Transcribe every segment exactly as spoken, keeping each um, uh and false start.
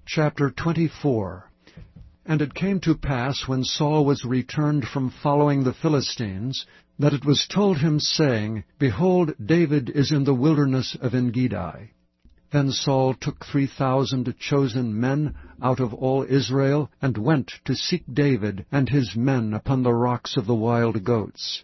Chapter twenty-four. And it came to pass, when Saul was returned from following the Philistines, that it was told him, saying, Behold, David is in the wilderness of Engedi. Then Saul took three thousand chosen men out of all Israel, and went to seek David and his men upon the rocks of the wild goats.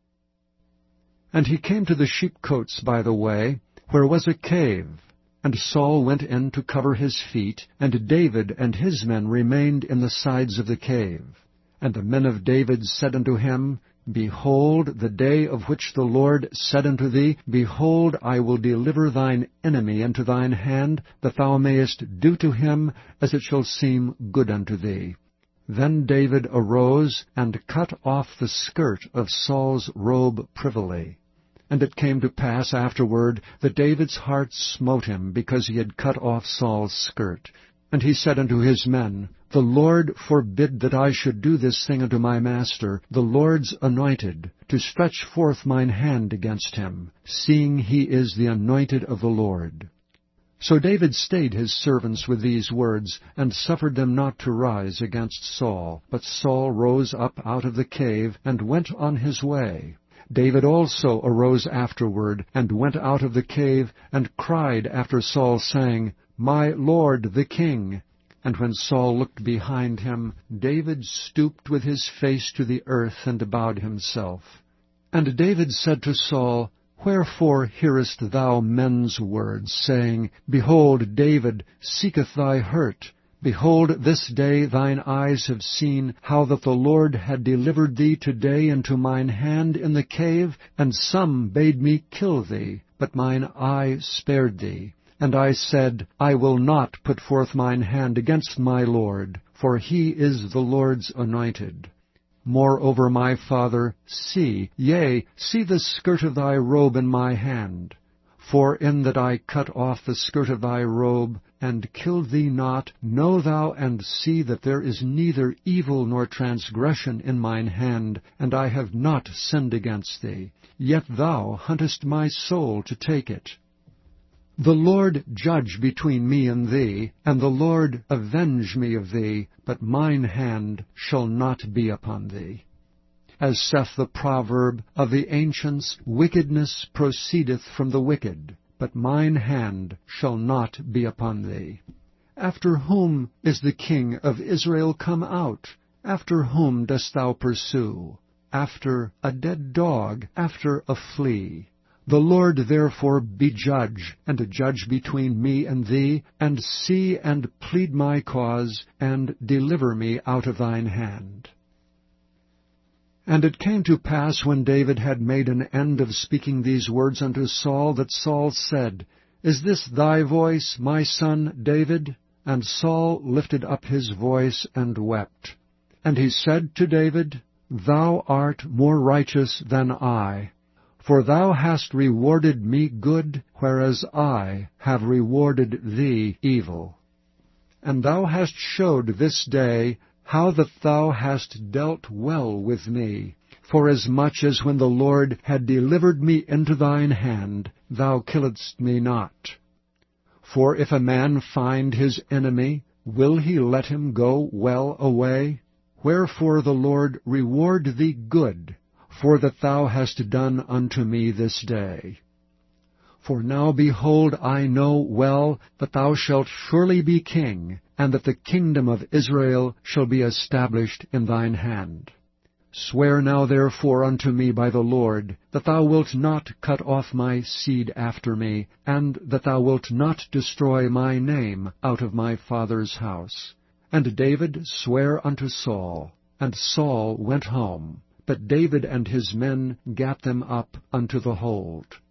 And he came to the sheepcotes by the way, where was a cave. And Saul went in to cover his feet, and David and his men remained in the sides of the cave. And the men of David said unto him, Behold, the day of which the Lord said unto thee, Behold, I will deliver thine enemy into thine hand, that thou mayest do to him as it shall seem good unto thee. Then David arose, and cut off the skirt of Saul's robe privily. And it came to pass afterward that David's heart smote him, because he had cut off Saul's skirt. And he said unto his men, The Lord forbid that I should do this thing unto my master, the Lord's anointed, to stretch forth mine hand against him, seeing he is the anointed of the Lord. So David stayed his servants with these words, and suffered them not to rise against Saul. But Saul rose up out of the cave, and went on his way. David also arose afterward, and went out of the cave, and cried after Saul, saying, My lord the king. And when Saul looked behind him, David stooped with his face to the earth, and bowed himself. And David said to Saul, Wherefore hearest thou men's words, saying, Behold, David seeketh thy hurt? Behold, this day thine eyes have seen how that the Lord had delivered thee today into mine hand in the cave, and some bade me kill thee, but mine eye spared thee. And I said, I will not put forth mine hand against my Lord, for he is the Lord's anointed. Moreover, my father, see, yea, see the skirt of thy robe in my hand. For in that I cut off the skirt of thy robe, and killed thee not, know thou and see that there is neither evil nor transgression in mine hand, and I have not sinned against thee. Yet thou huntest my soul to take it. The Lord judge between me and thee, and the Lord avenge me of thee, but mine hand shall not be upon thee. As saith the proverb of the ancients, Wickedness proceedeth from the wicked, but mine hand shall not be upon thee. After whom is the king of Israel come out? After whom dost thou pursue? After a dead dog, after a flea. The Lord therefore be judge, and judge between me and thee, and see and plead my cause, and deliver me out of thine hand. And it came to pass, when David had made an end of speaking these words unto Saul, that Saul said, Is this thy voice, my son David? And Saul lifted up his voice and wept. And he said to David, Thou art more righteous than I, for thou hast rewarded me good, whereas I have rewarded thee evil. And thou hast showed this day how that thou hast dealt well with me, forasmuch as when the Lord had delivered me into thine hand, thou killedst me not. For if a man find his enemy, will he let him go well away? Wherefore the Lord reward thee good, for that thou hast done unto me this day. For now, behold, I know well that thou shalt surely be king, and that the kingdom of Israel shall be established in thine hand. Swear now therefore unto me by the Lord, that thou wilt not cut off my seed after me, and that thou wilt not destroy my name out of my father's house. And David sware unto Saul, and Saul went home, but David and his men gat them up unto the hold.